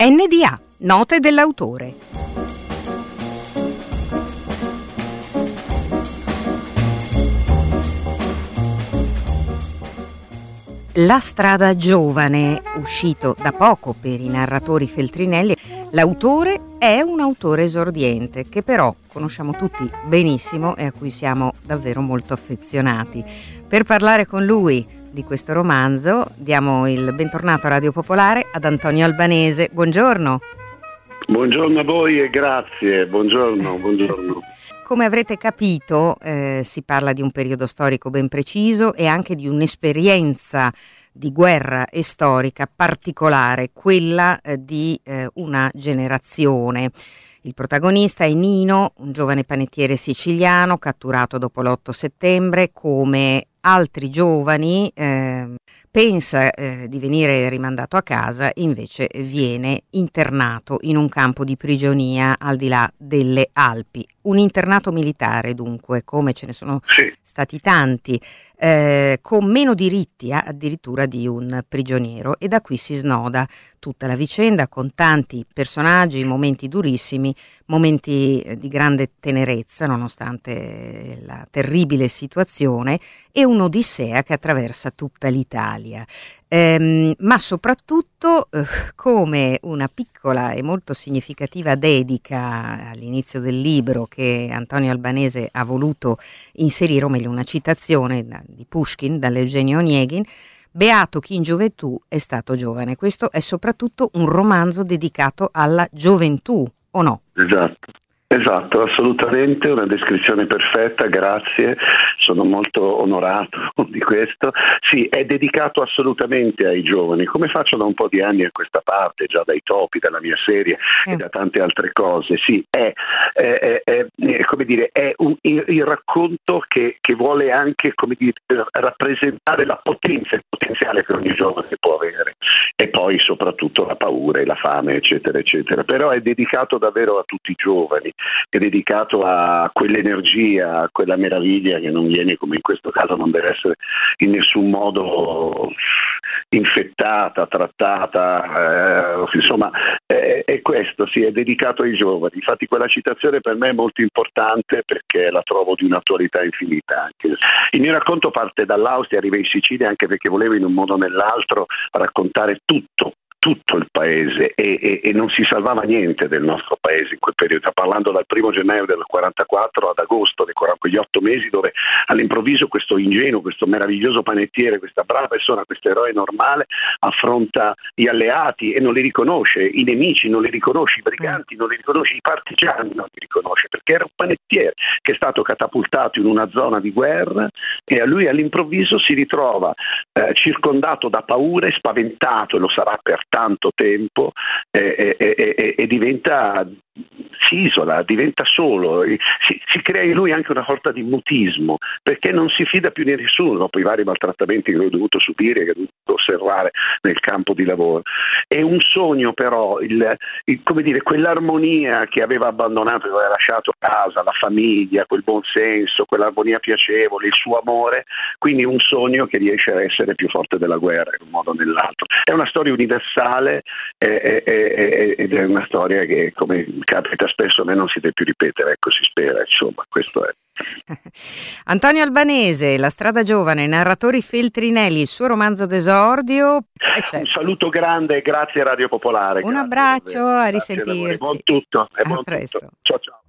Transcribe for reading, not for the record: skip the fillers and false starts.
NDA, note dell'autore. La strada giovane, uscito da poco per i narratori Feltrinelli, l'autore è un autore esordiente che però conosciamo tutti benissimo e a cui siamo davvero molto affezionati. Per parlare con lui di questo romanzo diamo il bentornato a Radio Popolare ad Antonio Albanese. Buongiorno. Buongiorno a voi e grazie, buongiorno. Come avrete capito si parla di un periodo storico ben preciso e anche di un'esperienza di guerra e storica particolare, quella di una generazione. Il protagonista è Nino, un giovane panettiere siciliano catturato dopo l'8 settembre, come altri giovani pensa di venire rimandato a casa, invece viene internato in un campo di prigionia al di là delle Alpi. Un internato militare dunque, come ce ne sono stati tanti, con meno diritti addirittura di un prigioniero, e da qui si snoda tutta la vicenda con tanti personaggi, momenti durissimi, momenti di grande tenerezza nonostante la terribile situazione, e un'odissea che attraversa tutta l'Italia. Ma soprattutto come una piccola e molto significativa dedica all'inizio del libro che Antonio Albanese ha voluto inserire, o meglio una citazione di Pushkin, dall'Eugenio Onegin: beato chi in gioventù è stato giovane. Questo è soprattutto un romanzo dedicato alla gioventù, o no? Esatto, assolutamente, una descrizione perfetta, grazie, sono molto onorato di questo. Sì, è dedicato assolutamente ai giovani, come faccio da un po' di anni a questa parte, già dai topi, dalla mia serie e da tante altre cose. Sì, è come dire, è il racconto che vuole anche, come dire, rappresentare la potenza, il potenziale che ogni giovane può avere, e poi soprattutto la paura e la fame, eccetera, eccetera. Però è dedicato davvero a tutti i giovani, è dedicato a quell'energia, a quella meraviglia che non viene, come in questo caso, non deve essere in nessun modo infettata, trattata, insomma è questo, sì, è dedicato ai giovani. Infatti quella citazione per me è molto importante perché la trovo di un'attualità infinita. Anche il mio racconto parte dall'Austria, arriva in Sicilia anche perché volevo in un modo o nell'altro raccontare tutto il paese e non si salvava niente del nostro paese in quel periodo. Parlando dal 1 gennaio del 44 ad agosto, quegli 8 mesi dove all'improvviso questo ingenuo, questo meraviglioso panettiere, questa brava persona, questo eroe normale affronta gli alleati e non li riconosce, i nemici non li riconosce, i briganti non li riconosce, i partigiani non li riconosce, perché era un panettiere che è stato catapultato in una zona di guerra e a lui all'improvviso si ritrova circondato da paure, spaventato, e lo sarà per tanto tempo, e diventa, si isola, diventa solo, si crea in lui anche una sorta di mutismo, perché non si fida più di nessuno dopo i vari maltrattamenti che lui ha dovuto subire, che ha dovuto osservare nel campo di lavoro. È un sogno però, come dire, quell'armonia che aveva abbandonato, che aveva lasciato casa, la famiglia, quel buon senso, quell'armonia piacevole, il suo amore, quindi un sogno che riesce a essere più forte della guerra in un modo o nell'altro. È una storia universale ed è una storia che, come capita spesso, a me non si deve più ripetere, ecco, si spera, insomma, questo è. Antonio Albanese, La strada giovane, narratori Feltrinelli, il suo romanzo d'esordio. Un saluto grande, grazie Radio Popolare. Un abbraccio, a risentirci. Buon tutto. A presto. Ciao ciao.